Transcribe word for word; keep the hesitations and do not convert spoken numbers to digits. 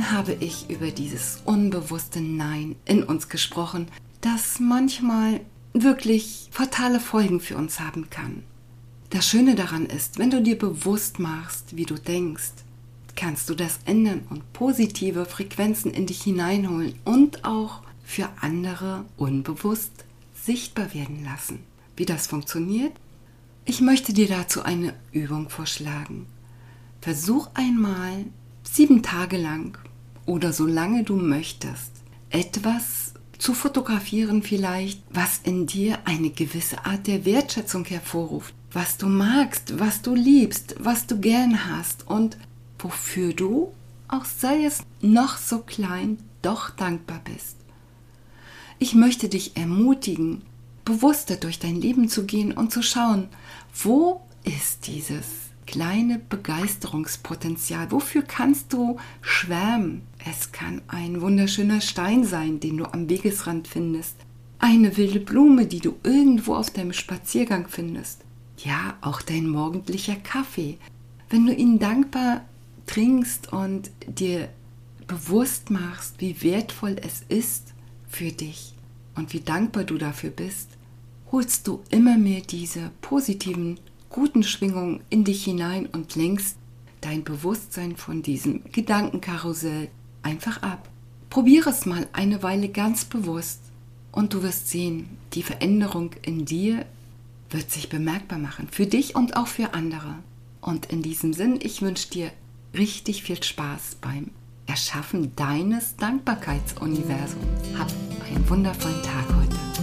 dann habe ich über dieses unbewusste Nein in uns gesprochen, das manchmal wirklich fatale Folgen für uns haben kann. Das Schöne daran ist, wenn du dir bewusst machst, wie du denkst, kannst du das ändern und positive Frequenzen in dich hineinholen und auch für andere unbewusst sichtbar werden lassen. Wie das funktioniert? Ich möchte dir dazu eine Übung vorschlagen. Versuch einmal sieben Tage lang oder so lange du möchtest, etwas zu fotografieren vielleicht, was in dir eine gewisse Art der Wertschätzung hervorruft, was du magst, was du liebst, was du gern hast und wofür du, auch sei es noch so klein, doch dankbar bist. Ich möchte dich ermutigen, bewusster durch dein Leben zu gehen und zu schauen, wo ist dieses kleine Begeisterungspotenzial, wofür kannst du schwärmen? Es kann ein wunderschöner Stein sein, den du am Wegesrand findest, eine wilde Blume, die du irgendwo auf deinem Spaziergang findest, ja, auch dein morgendlicher Kaffee. Wenn du ihn dankbar trinkst und dir bewusst machst, wie wertvoll es ist für dich und wie dankbar du dafür bist, holst du immer mehr diese positiven, guten Schwingungen in dich hinein und lenkst dein Bewusstsein von diesem Gedankenkarussell einfach ab. Probiere es mal eine Weile ganz bewusst und du wirst sehen, die Veränderung in dir wird sich bemerkbar machen, für dich und auch für andere. Und in diesem Sinn, ich wünsche dir richtig viel Spaß beim Erschaffen deines Dankbarkeitsuniversums. Hab einen wundervollen Tag heute.